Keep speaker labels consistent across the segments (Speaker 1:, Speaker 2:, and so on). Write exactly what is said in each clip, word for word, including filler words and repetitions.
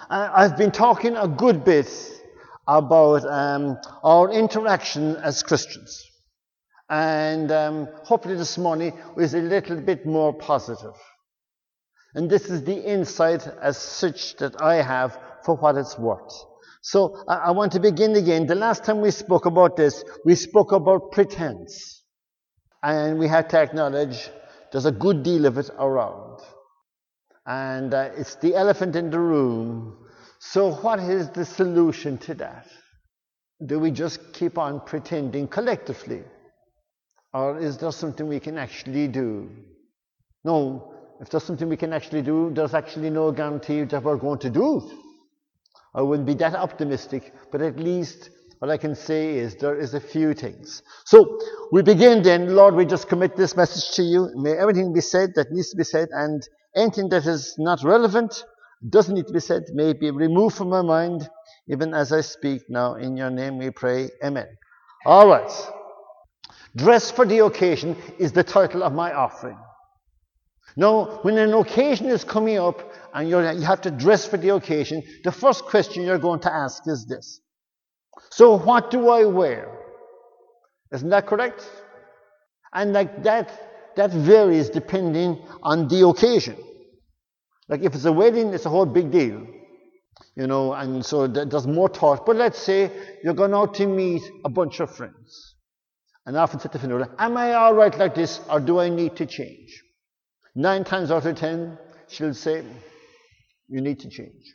Speaker 1: Uh, I've been talking a good bit about um, our interaction as Christians. And um, hopefully this morning is a little bit more positive. And this is the insight as such that I have for what it's worth. So I, I want to begin again. The last time we spoke about this, we spoke about pretense. And we had to acknowledge there's a good deal of it around. And uh, it's the elephant in the room. So what is the solution to that? Do we just keep on pretending collectively? Or is there something we can actually do? No, if there's something we can actually do, there's actually no guarantee that we're going to do it. I wouldn't be that optimistic, but at least what I can say is there is a few things. So we begin then, Lord, we just commit this message to you. May everything be said that needs to be said, and anything that is not relevant, doesn't need to be said, may be removed from my mind, even as I speak now. In your name we pray, amen. All right. Dress for the occasion is the title of my offering. Now, when an occasion is coming up and you're, you have to dress for the occasion, the first question you're going to ask is this. So what do I wear? Isn't that correct? And like that, that varies depending on the occasion. Like if it's a wedding, it's a whole big deal. You know, and so there's more thought. But let's say you're going out to meet a bunch of friends. And I often say to Fionnuala, am I all right like this, or do I need to change? Nine times out of ten, she'll say, you need to change.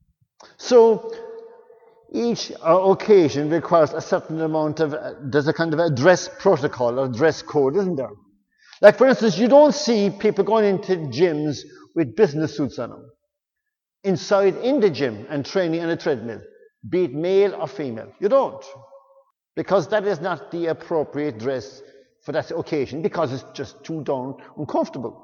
Speaker 1: So each uh, occasion requires a certain amount of, uh, there's a kind of a dress protocol or dress code, isn't there? Like, for instance, you don't see people going into gyms with business suits on them, inside in the gym and training on a treadmill, be it male or female. You don't. Because that is not the appropriate dress for that occasion, because it's just too darn uncomfortable.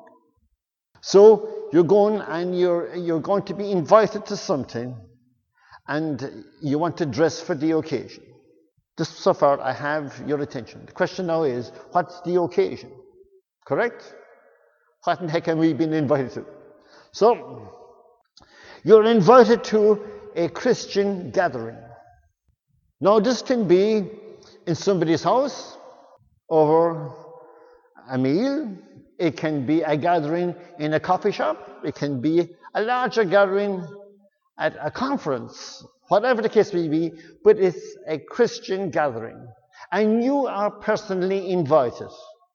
Speaker 1: So you're going and you're, you're going to be invited to something, and you want to dress for the occasion. Just so far, I have your attention. The question now is, what's the occasion? Correct? What in the heck have we been invited to? So, you're invited to a Christian gathering. Now, this can be in somebody's house, over a meal. It can be a gathering in a coffee shop. It can be a larger gathering at a conference, whatever the case may be, but it's a Christian gathering. And you are personally invited.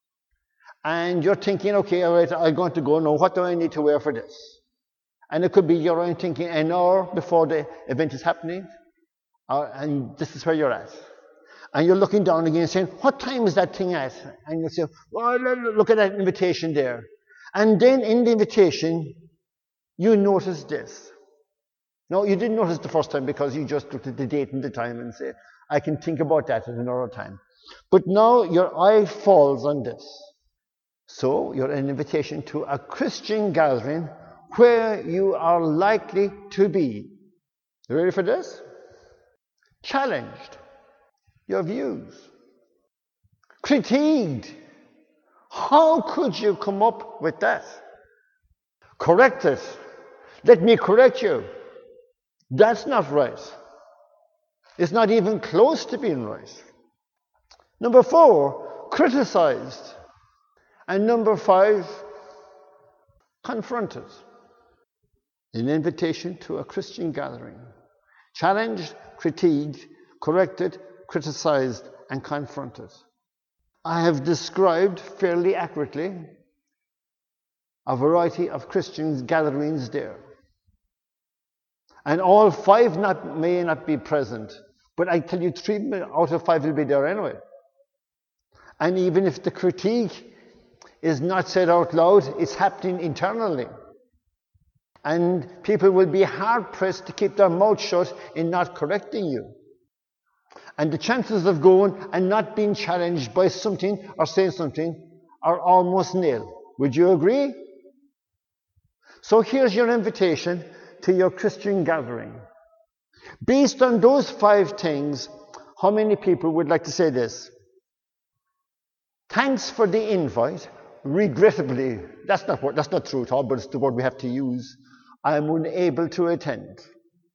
Speaker 1: And you're thinking, okay, all right, I'm going to go now. What do I need to wear for this? And it could be you're own thinking an hour before the event is happening, uh, and this is where you're at. And you're looking down again saying, what time is that thing at? And you say, well, look at that invitation there. And then in the invitation, you notice this. No, you didn't notice the first time because you just looked at the date and the time and said, I can think about that at another time. But now your eye falls on this. So you're an invitation to a Christian gathering where you are likely to be. You ready for this? Challenged. Your views. Critiqued. How could you come up with that? Corrected. Let me correct you. That's not right. It's not even close to being right. Number four, criticized. And number five, confronted. An invitation to a Christian gathering. Challenged, critiqued, corrected, criticized, and confronted. I have described fairly accurately a variety of Christian gatherings there. And all five not, may not be present, but I tell you three out of five will be there anyway. And even if the critique is not said out loud, it's happening internally. And people will be hard-pressed to keep their mouth shut in not correcting you. And the chances of going and not being challenged by something or saying something are almost nil. Would you agree? So here's your invitation to your Christian gathering. Based on those five things, how many people would like to say this? Thanks for the invite. Regrettably, that's not what, that's not true at all, but it's the word we have to use. I'm unable to attend.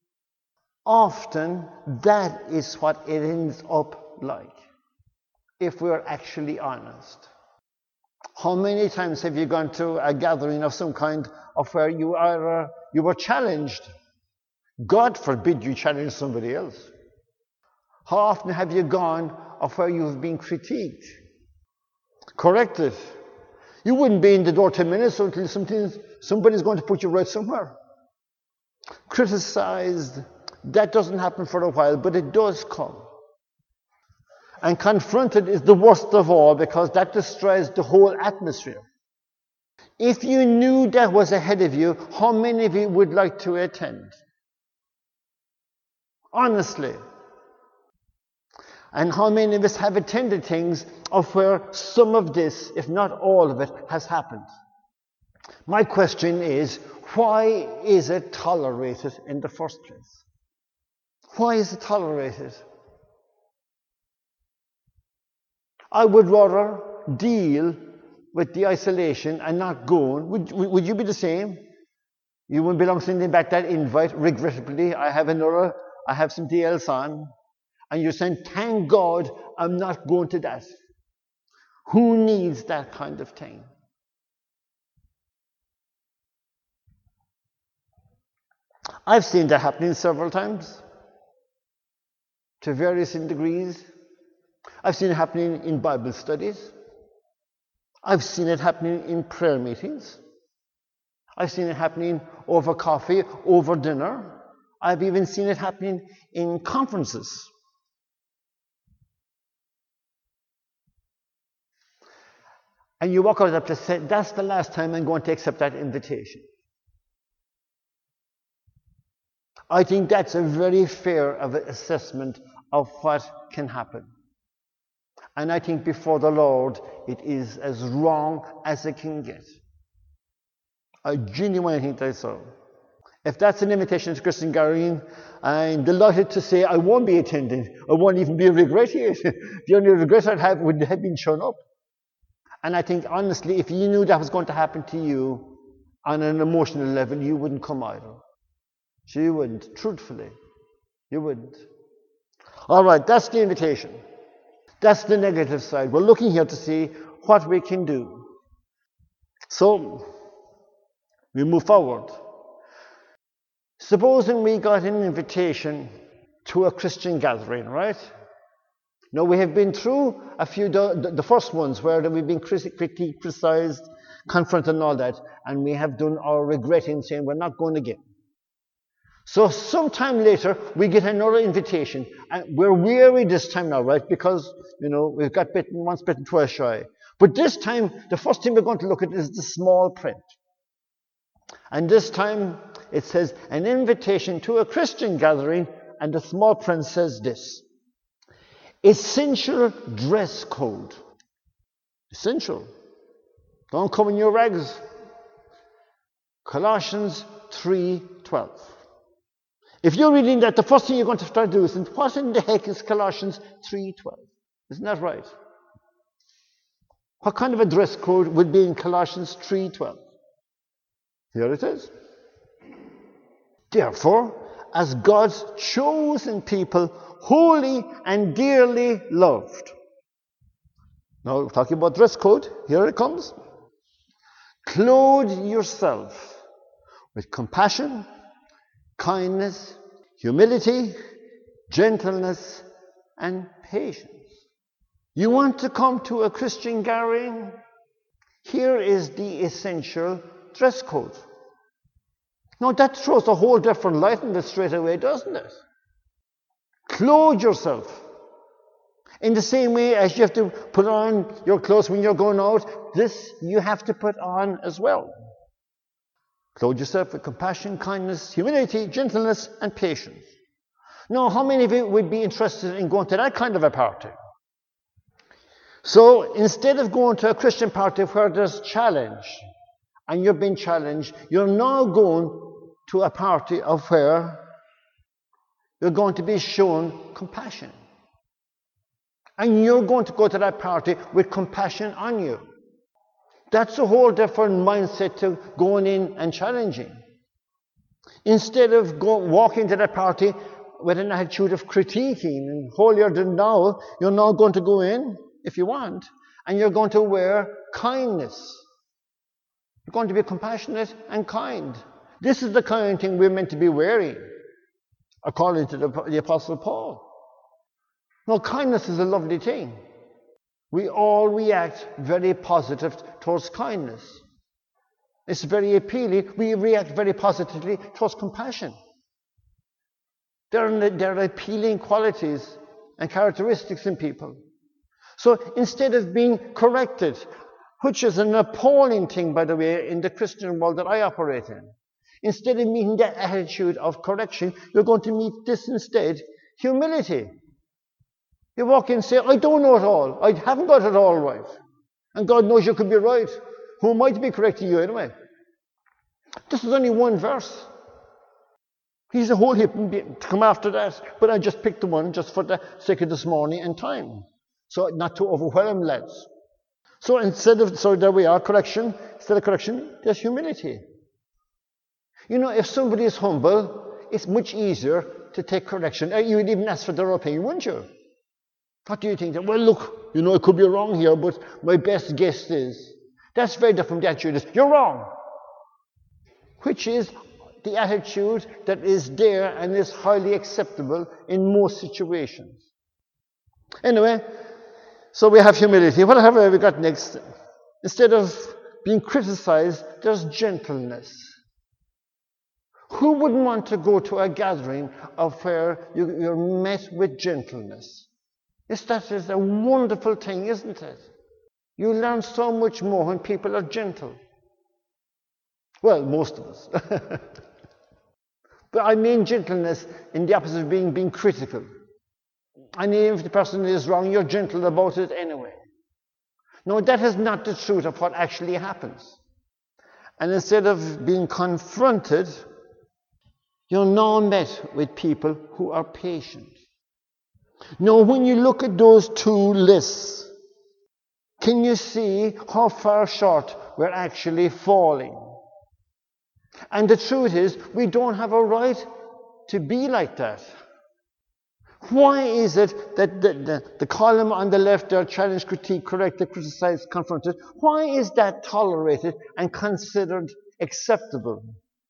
Speaker 1: Often that is what it ends up like, if we're actually honest. How many times have you gone to a gathering of some kind of where you are uh, you were challenged? God forbid you challenge somebody else. How often have you gone of where you've been critiqued, corrected? You wouldn't be in the door ten minutes until somebody's going to put you right somewhere. Criticized. That doesn't happen for a while, but it does come. And confronted is the worst of all, because that destroys the whole atmosphere. If you knew that was ahead of you, how many of you would like to attend? Honestly. And how many of us have attended things of where some of this, if not all of it, has happened? My question is, why is it tolerated in the first place? Why is it tolerated? I would rather deal with the isolation and not going. Would, would you be the same? You wouldn't belong sending back that invite, regrettably. I have another, I have something else on. And you're saying, thank God I'm not going to that. Who needs that kind of thing? I've seen that happening several times, to various degrees. I've seen it happening in Bible studies. I've seen it happening in prayer meetings. I've seen it happening over coffee, over dinner. I've even seen it happening in conferences. And you walk out of that place and say, that's the last time I'm going to accept that invitation. I think that's a very fair of an assessment of what can happen. And I think before the Lord, it is as wrong as it can get. I genuinely think that's so. If that's an invitation to Christian gathering, I'm delighted to say I won't be attending. I won't even be regretting it. The only regret I'd have would have been shown up. And I think, honestly, if you knew that was going to happen to you on an emotional level, you wouldn't come either. So you wouldn't, truthfully. You wouldn't. All right, that's the invitation. That's the negative side. We're looking here to see what we can do. So, we move forward. Supposing we got an invitation to a Christian gathering, right? Now, we have been through a few, the, the first ones where we've been critiqued, criticized, confronted and all that, and we have done our regretting, saying we're not going again. So sometime later, we get another invitation, and we're weary this time now, right? Because, you know, we've got bitten once, bitten twice shy. But this time, the first thing we're going to look at is the small print. And this time, it says, an invitation to a Christian gathering, and the small print says this. Essential dress code. Essential. Don't come in your rags. Colossians three twelve. If you're reading that, the first thing you're going to start doing is, what in the heck is Colossians three twelve? Isn't that right? What kind of a dress code would be in Colossians three twelve? Here it is. Therefore, as God's chosen people, holy and dearly loved. Now, talking about dress code, here it comes. Clothe yourself with compassion, kindness, humility, gentleness, and patience. You want to come to a Christian gathering? Here is the essential dress code. Now, that throws a whole different light in this straight away, doesn't it? Clothe yourself. In the same way as you have to put on your clothes when you're going out, this you have to put on as well. Clothe yourself with compassion, kindness, humility, gentleness, and patience. Now, how many of you would be interested in going to that kind of a party? So, instead of going to a Christian party where there's challenge, and you're being challenged, you're now going to a party of where you're going to be shown compassion. And you're going to go to that party with compassion on you. That's a whole different mindset to going in and challenging. Instead of go, walking to that party with an attitude of critiquing and holier than thou, you're now going to go in, if you want, and you're going to wear kindness. You're going to be compassionate and kind. This is the kind of thing we're meant to be wearing, according to the, the Apostle Paul. Now, kindness is a lovely thing. We all react very positive towards kindness. It's very appealing. We react very positively towards compassion. There are, there are appealing qualities and characteristics in people. So instead of being corrected, which is an appalling thing, by the way, in the Christian world that I operate in, instead of meeting that attitude of correction, you're going to meet this instead, humility. You walk in and say, I don't know it all. I haven't got it all right. And God knows you could be right. Who am I to be correcting you anyway? This is only one verse. He's a whole heap to come after that. But I just picked the one just for the sake of this morning and time. So not to overwhelm lads. So instead of, so there we are, correction. Instead of correction, there's humility. You know, if somebody is humble, it's much easier to take correction. You would even ask for their opinion, wouldn't you? What do you think? Well, look, you know, I could be wrong here, but my best guess is. That's very different from the attitude is, you're wrong. Which is the attitude that is there and is highly acceptable in most situations. Anyway, so we have humility. What have we got next? Instead of being criticized, there's gentleness. Who wouldn't want to go to a gathering of where you, you're met with gentleness? It's, that is a wonderful thing, isn't it? You learn so much more when people are gentle. Well, most of us. But I mean gentleness in the opposite of being, being critical. I mean, if the person is wrong, you're gentle about it anyway. No, that is not the truth of what actually happens. And instead of being confronted, you're now met with people who are patient. Now, when you look at those two lists, can you see how far short we're actually falling? And the truth is, we don't have a right to be like that. Why is it that the, the, the column on the left there, challenge, critique, corrected, criticized, confronted, why is that tolerated and considered acceptable?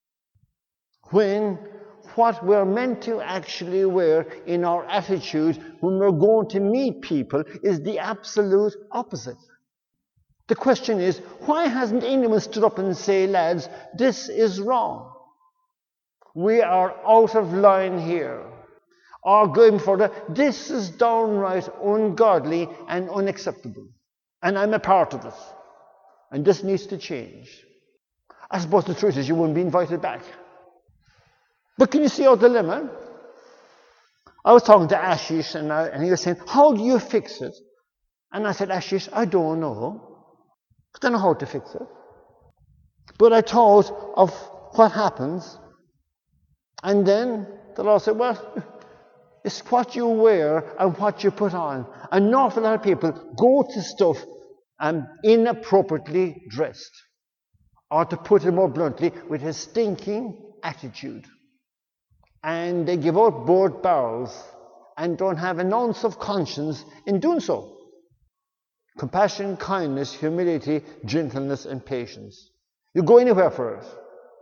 Speaker 1: When what we're meant to actually wear in our attitude when we're going to meet people is the absolute opposite. The question is, why hasn't anyone stood up and say, lads, this is wrong? We are out of line here. Or going further, this is downright ungodly and unacceptable. And I'm a part of it. And this needs to change. I suppose the truth is you wouldn't be invited back. But can you see our dilemma? I was talking to Ashish and, I, and he was saying, how do you fix it? And I said, Ashish, I don't know. I don't know how to fix it. But I thought of what happens. And then the Lord said, well, it's what you wear and what you put on. An awful lot of people go to stuff um, inappropriately dressed. Or to put it more bluntly, with a stinking attitude. And they give out both barrels and don't have an ounce of conscience in doing so. Compassion, kindness, humility, gentleness, and patience. You go anywhere for it.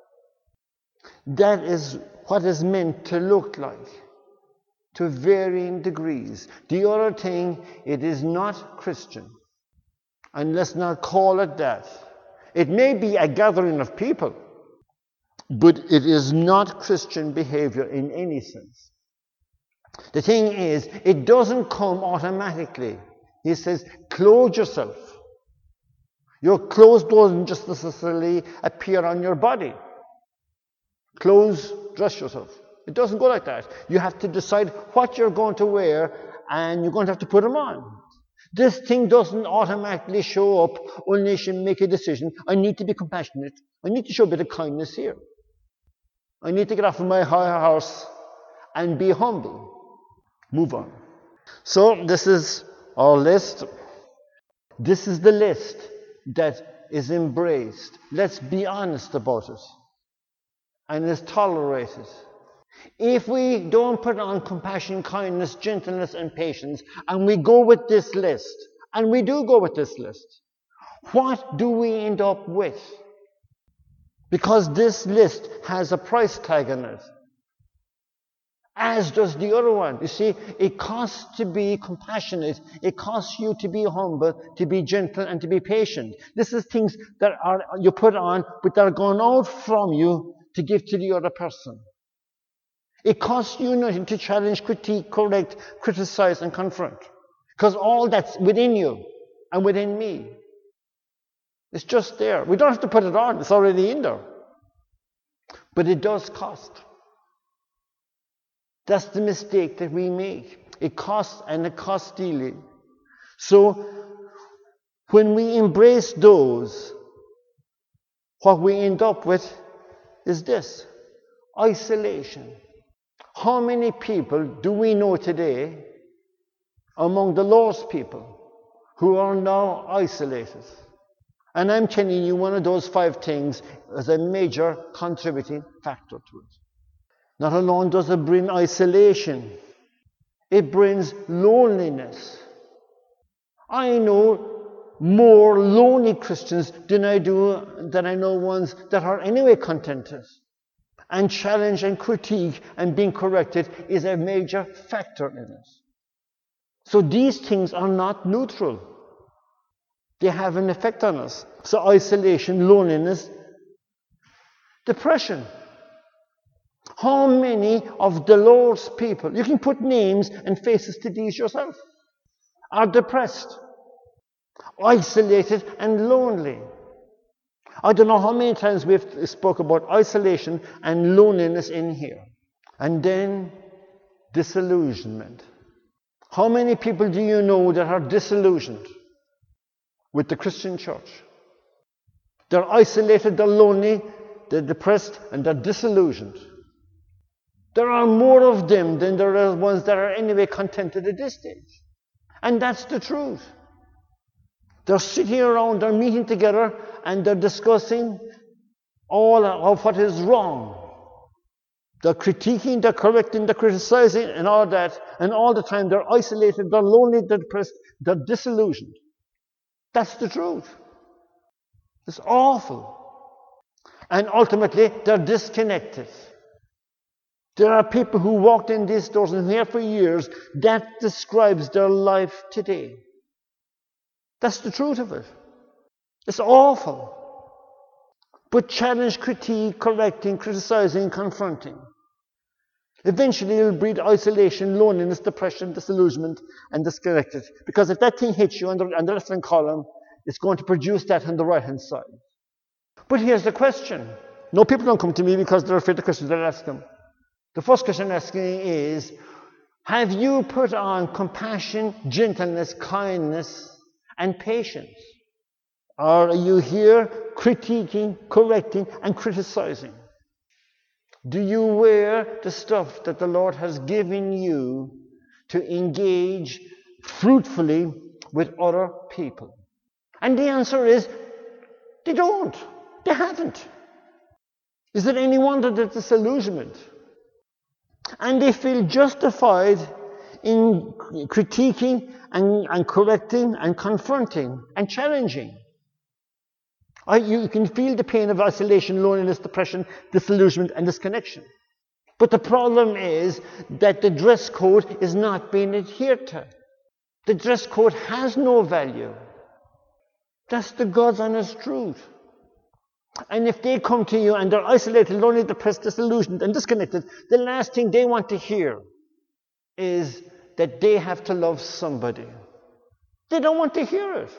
Speaker 1: That is what is meant to look like, to varying degrees. The other thing, it is not Christian. And let's not call it that. It may be a gathering of people, but it is not Christian behavior in any sense. The thing is, it doesn't come automatically. He says, clothe yourself. Your clothes don't just necessarily appear on your body. Clothes, dress yourself. It doesn't go like that. You have to decide what you're going to wear, and you're going to have to put them on. This thing doesn't automatically show up unless you make a decision. I need to be compassionate. I need to show a bit of kindness here. I need to get off of my high horse and be humble. Move on. So this is our list. This is the list that is embraced. Let's be honest about it. And is tolerated. If we don't put on compassion, kindness, gentleness, and patience, and we go with this list, and we do go with this list, what do we end up with? Because this list has a price tag on it, as does the other one. You see, it costs to be compassionate. It costs you to be humble, to be gentle, and to be patient. This is things that are you put on, but that are gone out from you to give to the other person. It costs you nothing to challenge, critique, correct, criticize, and confront. Because all that's within you and within me. It's just there. We don't have to put it on. It's already in there. But it does cost. That's the mistake that we make. It costs, and it costs dearly. So, when we embrace those, what we end up with is this: isolation. How many people do we know today among the lost people who are now isolated? And I'm telling you, one of those five things is a major contributing factor to it. Not alone does it bring isolation, it brings loneliness. I know more lonely Christians than I do than I know ones that are anyway contented. And challenge and critique and being corrected is a major factor in it. So these things are not neutral. They have an effect on us. So isolation, loneliness, depression. How many of the Lord's people, you can put names and faces to these yourself, are depressed, isolated, and lonely? I don't know how many times we've spoke about isolation and loneliness in here. And then disillusionment. How many people do you know that are disillusioned with the Christian church? They're isolated, they're lonely, they're depressed, and they're disillusioned. There are more of them than there are ones that are anyway contented at this stage. And that's the truth. They're sitting around, they're meeting together, and they're discussing all of what is wrong. They're critiquing, they're correcting, they're criticizing, and all that. And all the time they're isolated, they're lonely, they're depressed, they're disillusioned. That's the truth. It's awful. And ultimately, they're disconnected. There are people who walked in these doors and here for years. That describes their life today. That's the truth of it. It's awful. But challenge, critique, correcting, criticizing, confronting. Eventually it will breed isolation, loneliness, depression, disillusionment, and disconnected. Because if that thing hits you on the, on the left-hand column, it's going to produce that on the right-hand side. But here's the question. No, people don't come to me because they're afraid of the questions that I ask them. The first question I'm asking is, have you put on compassion, gentleness, kindness, and patience? Or are you here critiquing, correcting, and criticizing? Do you wear the stuff that the Lord has given you to engage fruitfully with other people? And the answer is, they don't. They haven't. Is it any wonder that disillusionment? And they feel justified in critiquing and, and correcting and confronting and challenging. I, you can feel the pain of isolation, loneliness, depression, disillusionment, and disconnection. But the problem is that the dress code is not being adhered to. The dress code has no value. That's the God's honest truth. And if they come to you and they're isolated, lonely, depressed, disillusioned, and disconnected, the last thing they want to hear is that they have to love somebody. They don't want to hear it.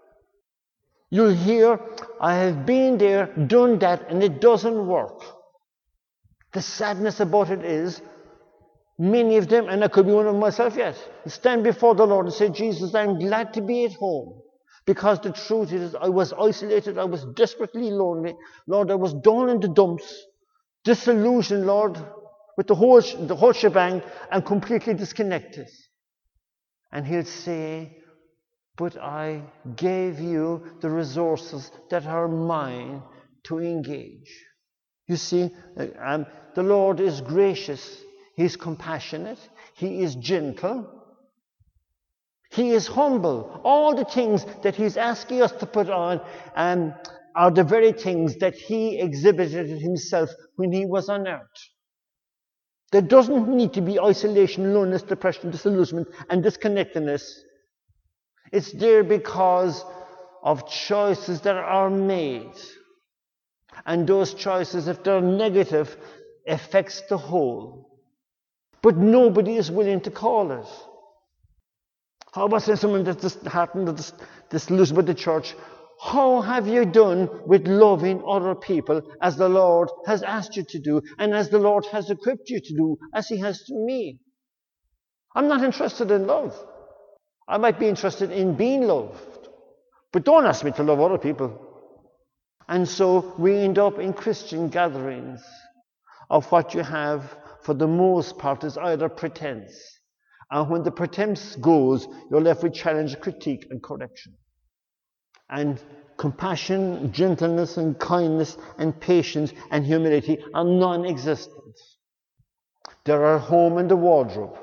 Speaker 1: You'll hear, I have been there, done that, and it doesn't work. The sadness about it is, many of them, and I could be one of myself yet, stand before the Lord and say, Jesus, I'm glad to be at home. Because the truth is, I was isolated, I was desperately lonely. Lord, I was down in the dumps, disillusioned, Lord, with the whole, the whole shebang, and completely disconnected. And He'll say, but I gave you the resources that are mine to engage. You see, um, the Lord is gracious. He's compassionate. He is gentle. He is humble. All the things that he's asking us to put on um, are the very things that he exhibited himself when he was on earth. There doesn't need to be isolation, loneliness, depression, disillusionment, and disconnectedness. It's there because of choices that are made. And those choices, if they're negative, affects the whole. But nobody is willing to call it. How about saying someone that's disheartened or dis- disillusioned with the church? How have you done with loving other people as the Lord has asked you to do and as the Lord has equipped you to do, as he has to me? I'm not interested in love. I might be interested in being loved. But don't ask me to love other people. And so we end up in Christian gatherings of what you have for the most part is either pretense. And when the pretense goes, you're left with challenge, critique, and correction. And compassion, gentleness, and kindness, and patience, and humility are non-existent. They're our home in the wardrobe.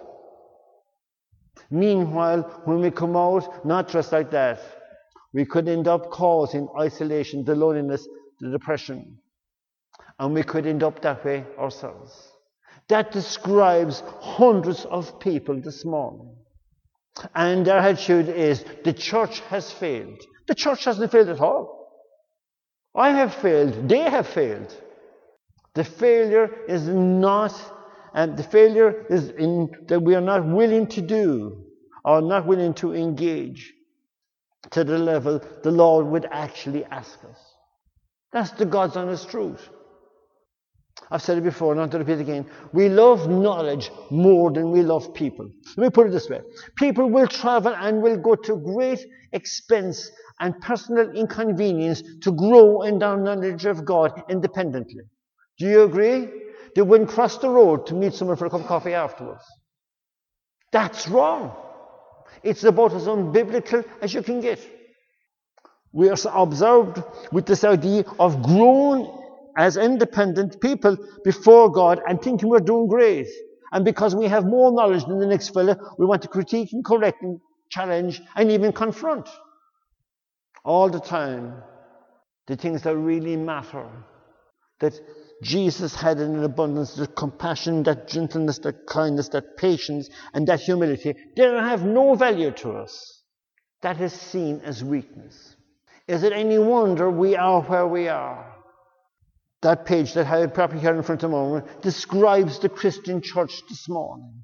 Speaker 1: Meanwhile, when we come out, not dressed like that, we could end up causing isolation, the loneliness, the depression. And we could end up that way ourselves. That describes hundreds of people this morning. And their attitude is, the church has failed. The church hasn't failed at all. I have failed. They have failed. The failure is not, and the failure is in that we are not willing to do, or not willing to engage to the level the Lord would actually ask us. That's the God's honest truth. I've said it before, not to repeat again. We love knowledge more than we love people. Let me put it this way. People will travel and will go to great expense and personal inconvenience to grow in their knowledge of God independently. Do you agree? They wouldn't cross the road to meet someone for a cup of coffee afterwards. That's wrong. It's about as unbiblical as you can get. We are observed with this idea of growing as independent people before God and thinking we're doing great. And because we have more knowledge than the next fella, we want to critique and correct and challenge and even confront. All the time, the things that really matter, that Jesus had in an abundance, that compassion, that gentleness, that kindness, that patience, and that humility, they have no value to us. That is seen as weakness. Is it any wonder we are where we are? That page that I have probably here in front of a moment describes the Christian church this morning.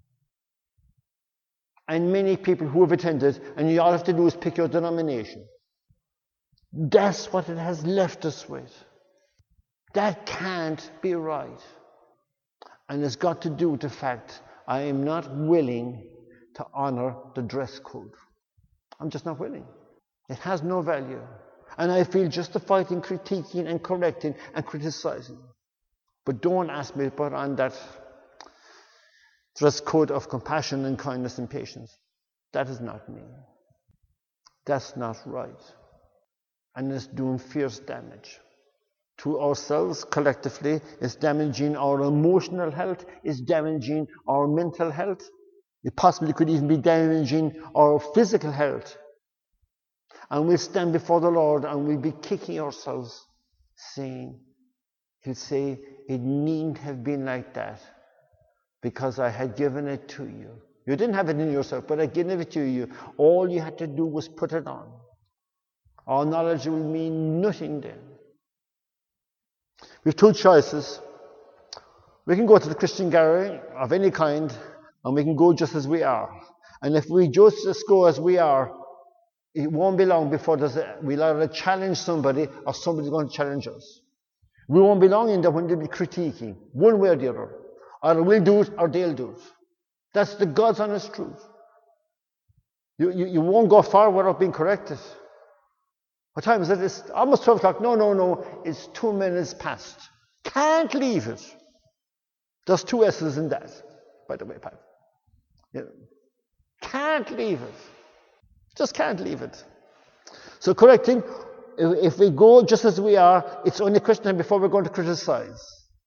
Speaker 1: And many people who have attended, and you all have to do is pick your denomination. That's what it has left us with. That can't be right. And it's got to do with the fact I am not willing to honor the dress code. I'm just not willing. It has no value. And I feel justified in critiquing and correcting and criticizing. But don't ask me to put on that dress code of compassion and kindness and patience. That is not me. That's not right. And it's doing fierce damage to ourselves collectively. It's damaging our emotional health. It's damaging our mental health. It possibly could even be damaging our physical health. And we'll stand before the Lord and we'll be kicking ourselves, saying, He'll say, it needn't have been like that because I had given it to you. You didn't have it in yourself, but I gave it to you. All you had to do was put it on. Our knowledge will mean nothing then. We have two choices. We can go to the Christian gathering of any kind, and we can go just as we are. And if we just, just go as we are, it won't be long before there's a, we'll either challenge somebody or somebody's going to challenge us. We won't be long in that when they'll be critiquing, one way or the other. Either we'll do it or they'll do it. That's the God's honest truth. You, you, you won't go far without being corrected. What time is it? It's almost twelve o'clock. No, no, no. It's two minutes past. Can't leave it. There's two S's in that, by the way, Pat. Yeah. Can't leave it. Just can't leave it. So correcting, if we go just as we are, it's only a question before we're going to criticize.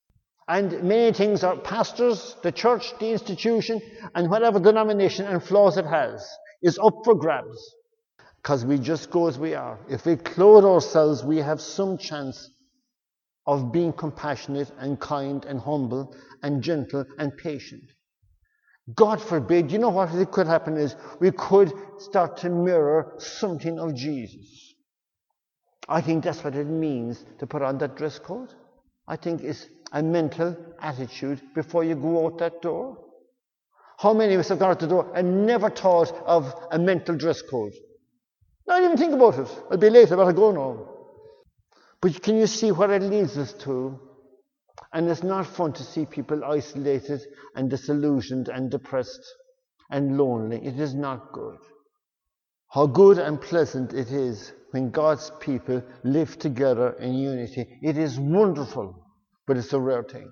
Speaker 1: And many things are pastors, the church, the institution, and whatever denomination and flaws it has is up for grabs. Because we just go as we are. If we clothe ourselves, we have some chance of being compassionate and kind and humble and gentle and patient. God forbid, you know what could happen is we could start to mirror something of Jesus. I think that's what it means to put on that dress code. I think it's a mental attitude before you go out that door. How many of us have gone out the door and never thought of a mental dress code? Not even think about it. I'll be late, I better go now. But can you see what it leads us to? And it's not fun to see people isolated and disillusioned and depressed and lonely. It is not good. How good and pleasant it is when God's people live together in unity. It is wonderful, but it's a rare thing.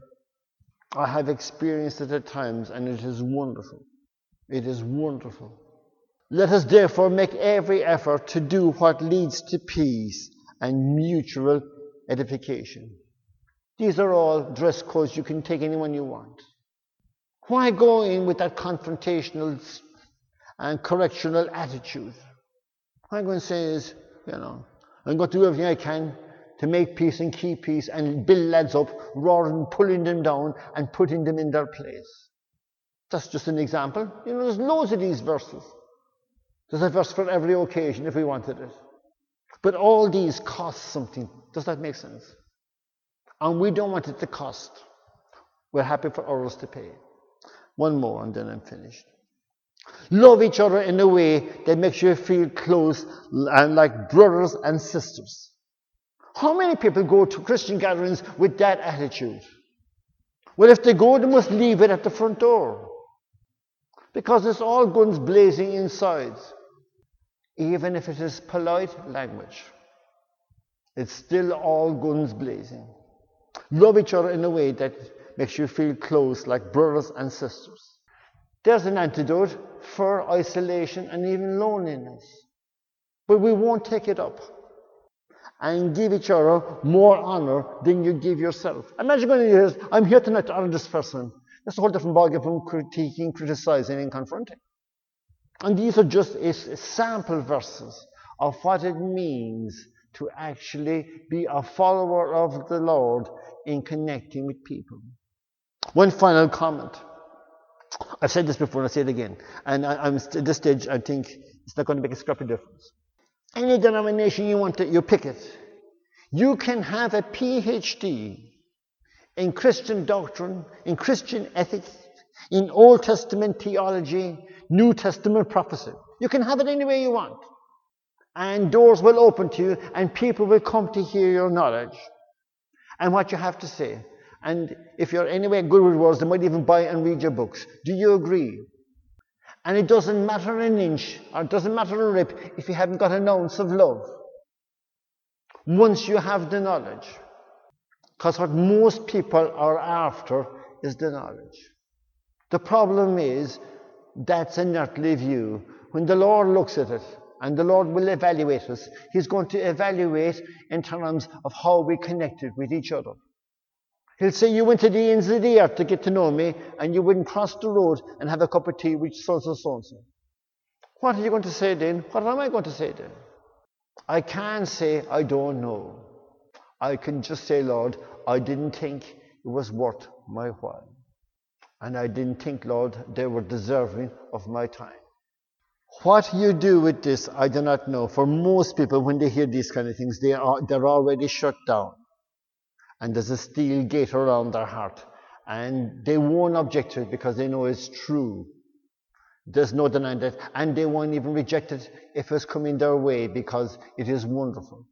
Speaker 1: I have experienced it at times, and it is wonderful. It is wonderful. Let us therefore make every effort to do what leads to peace and mutual edification. These are all dress codes. You can take anyone you want. Why go in with that confrontational and correctional attitude? What I'm going to say is, you know, I'm going to do everything I can to make peace and keep peace and build lads up rather than pulling them down and putting them in their place. That's just an example. You know, there's loads of these verses. There's a verse for every occasion if we wanted it. But all these cost something. Does that make sense? And we don't want it to cost. We're happy for others to pay. One more and then I'm finished. Love each other in a way that makes you feel close and like brothers and sisters. How many people go to Christian gatherings with that attitude? Well, if they go, they must leave it at the front door. Because it's all guns blazing inside. Even if it is polite language. It's still all guns blazing. Love each other in a way that makes you feel close like brothers and sisters. There's an antidote for isolation and even loneliness. But we won't take it up and give each other more honor than you give yourself. Imagine going to years, I'm here tonight to honor this person. That's a whole different ballgame from critiquing, criticizing, and confronting. And these are just a sample verses of what it means to actually be a follower of the Lord in connecting with people. One final comment. I've said this before and I'll say it again. And I, I'm at this stage, I think it's not going to make a scrappy difference. Any denomination you want to, you pick it. You can have a P H D in Christian doctrine, in Christian ethics, in Old Testament theology, New Testament prophecy. You can have it any way you want. And doors will open to you and people will come to hear your knowledge and what you have to say. And if you're anyway good with words, they might even buy and read your books. Do you agree? And it doesn't matter an inch, or it doesn't matter a rip, if you haven't got an ounce of love. Once you have the knowledge. Because what most people are after is the knowledge. The problem is, that's an earthly view. When the Lord looks at it, and the Lord will evaluate us, He's going to evaluate in terms of how we connected with each other. He'll say, you went to the ends of the earth to get to know me, and you wouldn't cross the road and have a cup of tea with so-and-so, so-and-so. What are you going to say then? What am I going to say then? I can't say, I don't know. I can just say, Lord, I didn't think it was worth my while. And I didn't think, Lord, they were deserving of my time. What you do with this, I do not know. For most people, when they hear these kind of things, they are, they're already shut down. And there's a steel gate around their heart. And they won't object to it because they know it's true. There's no denying that. And they won't even reject it if it's coming their way because it is wonderful.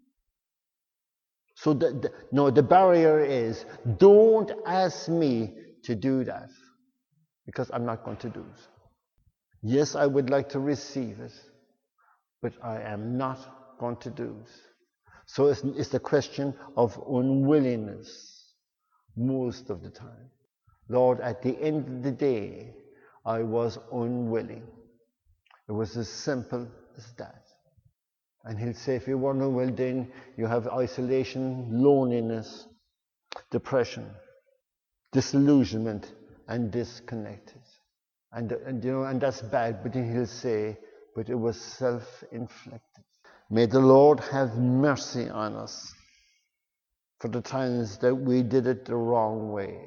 Speaker 1: So, the, the, no, the barrier is, don't ask me to do that because I'm not going to do it. Yes, I would like to receive it, but I am not going to do it. So it's, it's the question of unwillingness most of the time. Lord, at the end of the day, I was unwilling. It was as simple as that. And He'll say, if you weren't unwilling, then you have isolation, loneliness, depression. disillusionment and disconnected. And, and, you know, and that's bad, but then he'll say, but it was self-inflicted. May the Lord have mercy on us for the times that we did it the wrong way.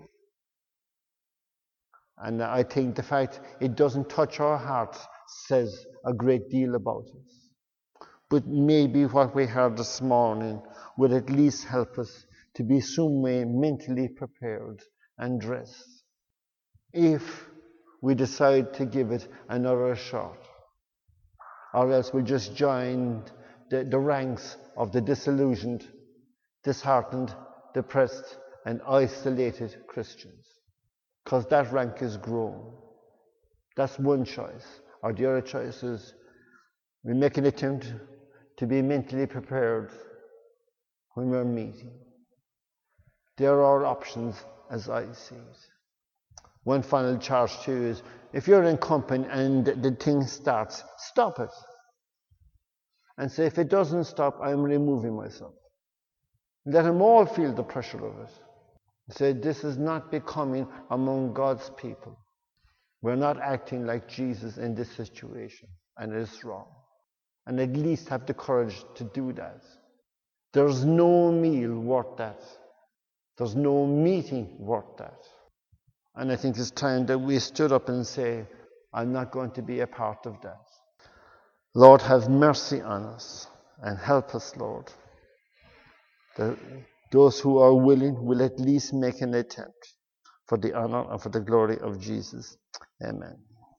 Speaker 1: And I think the fact it doesn't touch our hearts says a great deal about us. But maybe what we heard this morning will at least help us to be some way mentally prepared and dressed if we decide to give it another shot. Or else we'll just join the, the ranks of the disillusioned, disheartened, depressed, and isolated Christians. Because that rank is grown. That's one choice. Or the other choice is we make an attempt to be mentally prepared when we're meeting. There are options as I see it. One final charge too is if you're in company and the thing starts, stop it. And say, if it doesn't stop, I'm removing myself. Let them all feel the pressure of it. Say, this is not becoming among God's people. We're not acting like Jesus in this situation, and it is wrong. And at least have the courage to do that. There's no meal worth that. There's no meeting worth that. And I think it's time that we stood up and say, I'm not going to be a part of that. Lord, have mercy on us and help us, Lord. That those who are willing will at least make an attempt for the honor and for the glory of Jesus. Amen.